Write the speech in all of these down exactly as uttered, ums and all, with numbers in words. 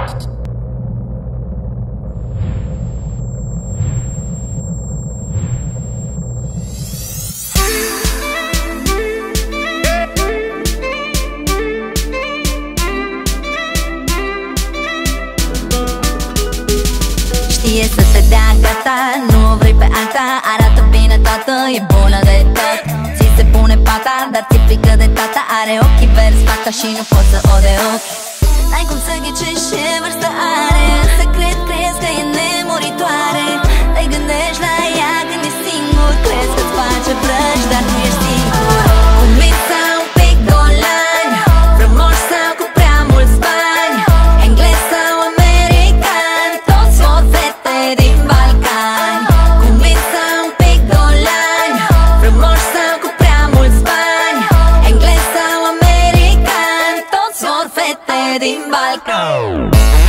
Știe să te dea gata, nu o vrei pe alta. Arată bine toată, e bună de tot. Ți se pune pata, dar ți-e frică de tata. Are ochii verzi, fata și nu poți să o de ochi. N-ai cum să ghicești ce vârstă are. În secret crezi că e nemuritoare. Te gândești la ea când e singur. Crezi că-ți face vrăji, dar nu ești sigur. Cu minți sau un pic golani, frumoși sau cu prea mulți bani, englez sau american, toți vor fete din Balcani. Cu minți sau un pic golani, frumoși sau cu prea mulți bani, englez sau american, toți vor fete din Balcani.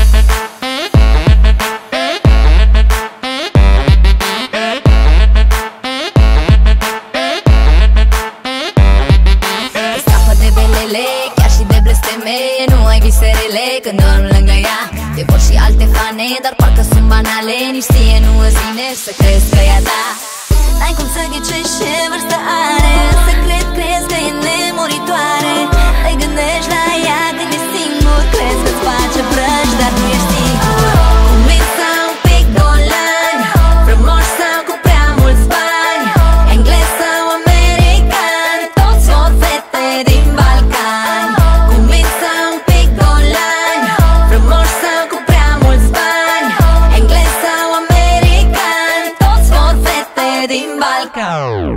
Chiar și de blesteme, nu ai viserele când dorm lângă ea. Te vor și alte fane, dar parcă sunt banale. Nici ție nu îți vine să crezi că ea da. N-ai cum să ghicești ce vârstă are. În secret crezi că e nemuritoare. Te gândești la ea când e singur. Crezi că-ți face vrăji, dar nu ești sigur. Cu minți sau un pic golani, frumoși sau cu prea mulți bani, englez sau american, toți vor fete din Balcani. Cu minți sau un pic golani, frumoși sau cu prea mulți bani, englez sau american, toți vor fete din Balcani.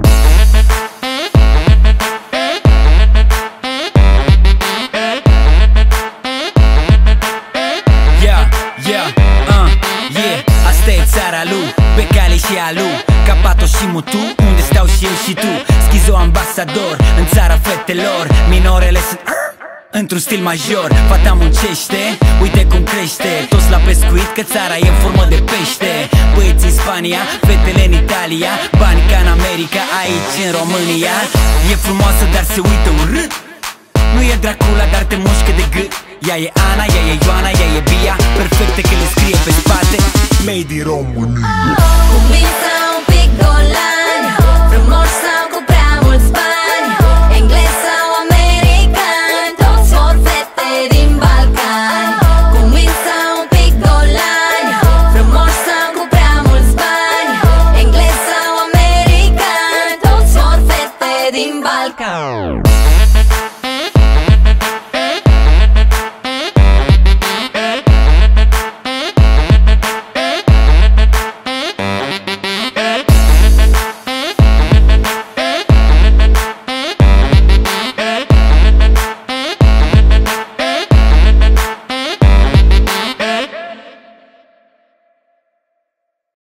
Țara lui, Becali și Alu, Capato și Mutu, unde stau și eu și tu. Schizo ambasador în țara fetelor. Minorele sunt într-un stil major. Fata muncește, uite cum crește. Toți la pescuit, că țara e în formă de pește. Băieți în Spania, fetele în Italia, bani ca în America, aici în România. E frumoasă, dar se uită urât. Nu e Dracula, dar te mușcă de gât. Ea e Ana, ea e Ioana, ea e Bia, perfecte că le scrie pe spate Made in România. Cu minți sau un pic golani, frumoși sau cu prea mulți bani, englez sau american, toți vor fete din Balcani. Cu minți sau un pic golani, frumoși sau cu prea mulți bani, englez sau american, toți vor fete din Balcani.